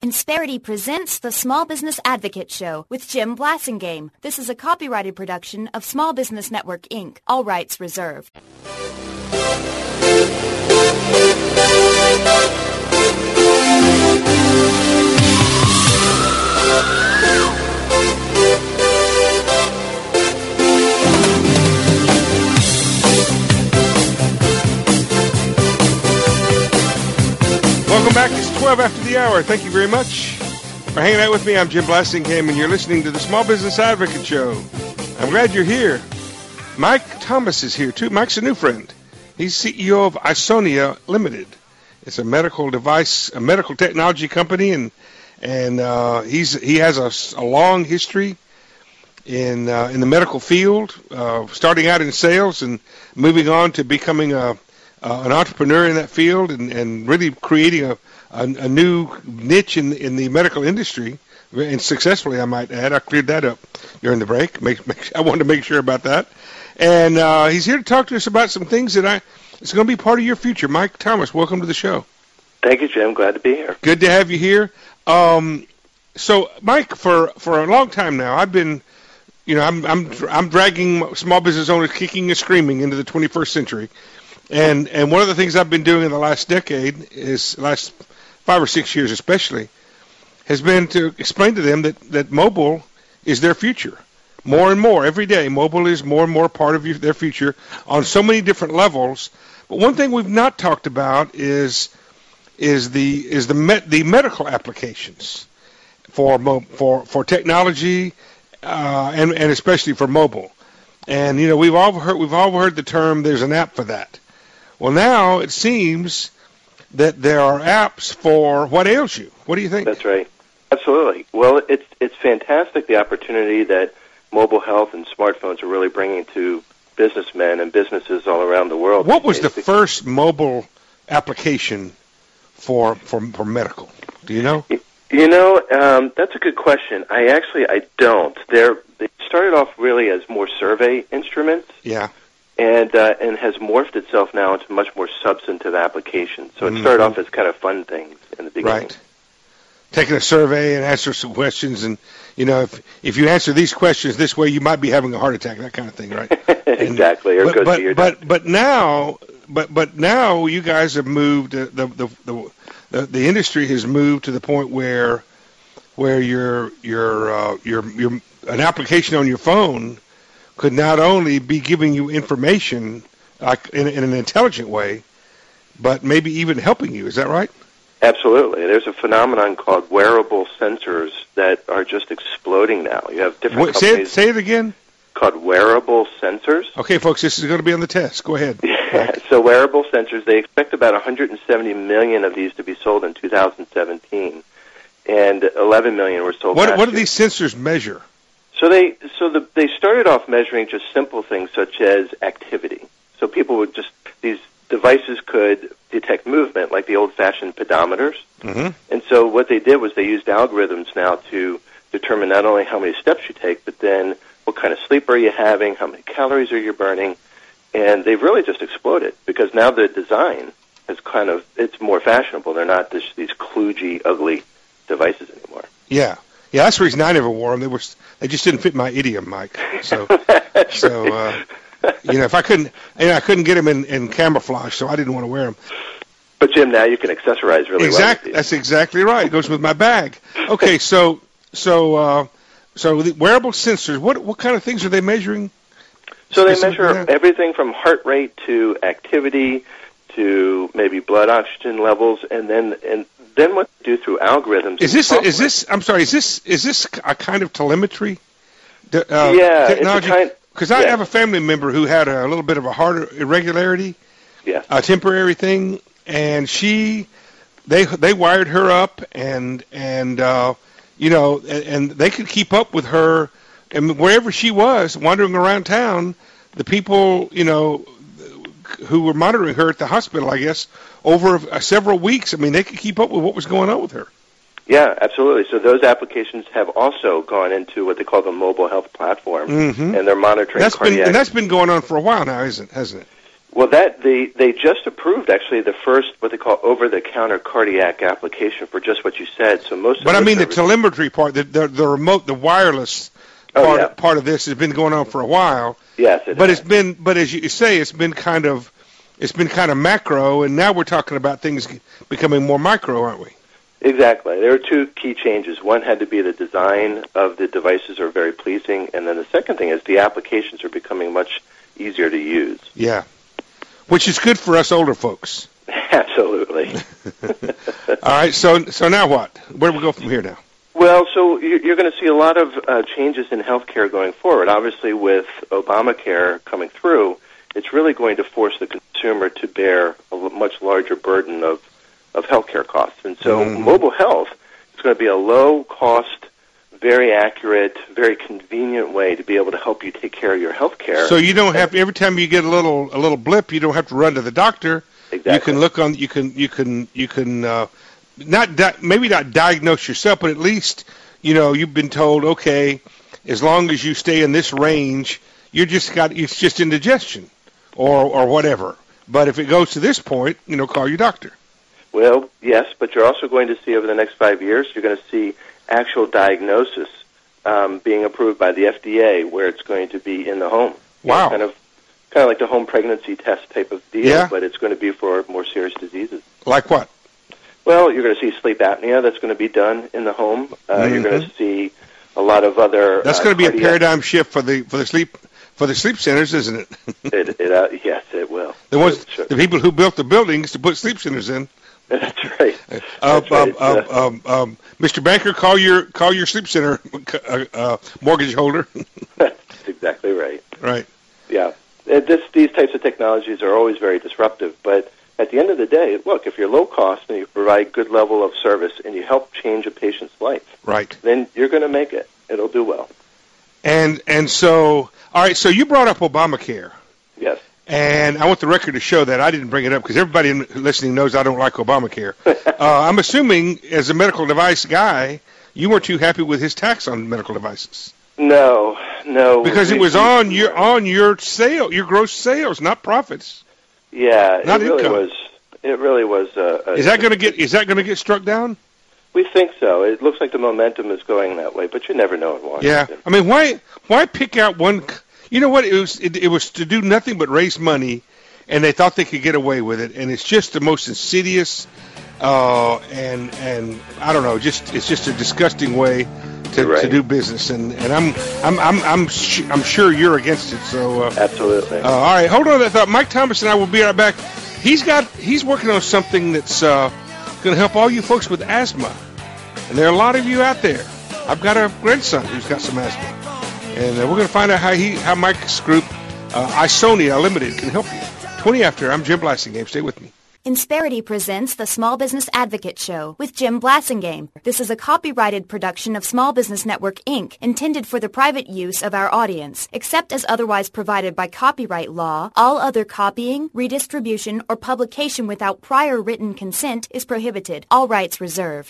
Insperity presents the Small Business Advocate Show with Jim Blasingame. This is a copyrighted production of Small Business Network, Inc., all rights reserved. Welcome back. It's 12 after the hour. Thank you very much for hanging out with me. I'm Jim Blasingame, and you're listening to the Small Business Advocate Show. I'm glad you're here. Mike Thomas is here, too. Mike's a new friend. He's CEO of Isonia Limited. It's a medical device, a medical technology company, and he has a long history in the medical field, starting out in sales and moving on to becoming an entrepreneur in that field and really creating a new niche in the medical industry, and successfully, I might add. I cleared that up during the break. I wanted to make sure about that. And he's here to talk to us about some things that it's going to be part of your future. Mike Thomas, welcome to the show. Thank you, Jim. Glad to be here. Good to have you here. So, Mike, for a long time now, I've been, I'm dragging small business owners kicking and screaming into the 21st century. And one of the things I've been doing in the last decade, last 5 or 6 years especially, has been to explain to them that mobile is their future. More and more, every day, mobile is more and more part of their future on so many different levels. But one thing we've not talked about is the medical applications for technology and especially for mobile. And we've all heard the term there's an app for that. Well, now it seems that there are apps for what ails you. What do you think? That's right. Absolutely. Well, it's fantastic, the opportunity that mobile health and smartphones are really bringing to businessmen and businesses all around the world. What was the first mobile application for medical? Do you know? That's a good question. I don't. They started off really as more survey instruments. Yeah. And has morphed itself now into much more substantive applications. So it started off as kind of fun things in the beginning. Right. Taking a survey and answer some questions, and if you answer these questions this way, you might be having a heart attack, that kind of thing, right? Exactly. But now you guys have moved. The industry has moved to the point where your an application on your phone could not only be giving you information like in an intelligent way, but maybe even helping you. Is that right? Absolutely. There's a phenomenon called wearable sensors that are just exploding now. You have different companies. Say it again. Called wearable sensors. Okay, folks, this is going to be on the test. Go ahead. So wearable sensors, they expect about 170 million of these to be sold in 2017, and 11 million were sold last year. What do these sensors measure? So they started off measuring just simple things such as activity. So these devices could detect movement like the old-fashioned pedometers. Mm-hmm. And so what they did was they used algorithms now to determine not only how many steps you take, but then what kind of sleep are you having, how many calories are you burning, and they've really just exploded because now the design is it's more fashionable. They're not these kludgy, ugly devices anymore. Yeah. Yeah, that's the reason I never wore them. They just didn't fit my idiom, Mike. So, if I couldn't get them in camouflage, so I didn't want to wear them. But Jim, now you can accessorize really well. That's exactly right. It goes with my bag. Okay, so the wearable sensors. What kind of things are they measuring? So they measure everything from heart rate to activity to maybe blood oxygen levels, and then what they do through algorithms. Is this a kind of telemetry? Technology? Because I have a family member who had a little bit of a heart irregularity, a temporary thing, and they wired her up, and they could keep up with her, and wherever she was wandering around town, the people who were monitoring her at the hospital, I guess, over several weeks. I mean, they could keep up with what was going on with her. Yeah, absolutely. So those applications have also gone into what they call the mobile health platform, and they're monitoring cardiac. And that's been going on for a while now, hasn't it? Well, they just approved actually the first what they call over-the-counter cardiac application for just what you said. So most. But I mean the telemetry part, the remote, the wireless part of this has been going on for a while. Yes, but as you say, it's been kind of macro, and now we're talking about things becoming more micro, aren't we? Exactly. There are two key changes. One had to be the design of the devices are very pleasing, and then the second thing is the applications are becoming much easier to use. Yeah. Which is good for us older folks. Absolutely. All right, so now what? Where do we go from here now? Well, so you're going to see a lot of changes in healthcare going forward. Obviously, with Obamacare coming through, it's really going to force the consumer to bear a much larger burden of healthcare costs. And so mobile health is going to be a low-cost, very accurate, very convenient way to be able to help you take care of your health care. So you don't have every time you get a little blip, you don't have to run to the doctor. Exactly. You can look on. You can maybe not diagnose yourself, but at least you've been told, okay, as long as you stay in this range, it's just indigestion or whatever. But if it goes to this point, call your doctor. Well, yes, but you're also going to see over the next 5 years, you're going to see actual diagnosis being approved by the FDA, where it's going to be in the home. Wow. Kind of like the home pregnancy test type of deal, but it's going to be for more serious diseases. Like what? Well, you're going to see sleep apnea that's going to be done in the home. You're going to see a lot of other. That's going to be a paradigm shift for the sleep centers, isn't it? Yes, it will. The people who built the buildings to put sleep centers in. That's right. Mr. Banker, call your sleep center mortgage holder. That's exactly right. Right. Yeah. These types of technologies are always very disruptive, but at the end of the day, look, if you're low cost and you provide good level of service and you help change a patient's life, right, then you're going to make it. It'll do well. And so, all right, so you brought up Obamacare. Yes. And I want the record to show that I didn't bring it up because everybody listening knows I don't like Obamacare. I'm assuming, as a medical device guy, you weren't too happy with his tax on medical devices. No. Because it was on your sale, your gross sales, not profits. Yeah, not income. It really was. Is that going to get struck down? We think so. It looks like the momentum is going that way, but you never know in Washington. Yeah, I mean, why pick out one? You know what? It was to do nothing but raise money, and they thought they could get away with it. And it's just the most insidious, and I don't know. It's just a disgusting way to do business. And I'm sure you're against it. So absolutely. All right, hold on to that thought. Mike Thomas and I will be right back. He's working on something that's going to help all you folks with asthma, and there are a lot of you out there. I've got a grandson who's got some asthma. And we're going to find out how Mike's group, Isonia Limited, can help you. 20 after, I'm Jim Blasingame. Stay with me. Insperity presents the Small Business Advocate Show with Jim Blasingame. This is a copyrighted production of Small Business Network, Inc., intended for the private use of our audience. Except as otherwise provided by copyright law, all other copying, redistribution, or publication without prior written consent is prohibited. All rights reserved.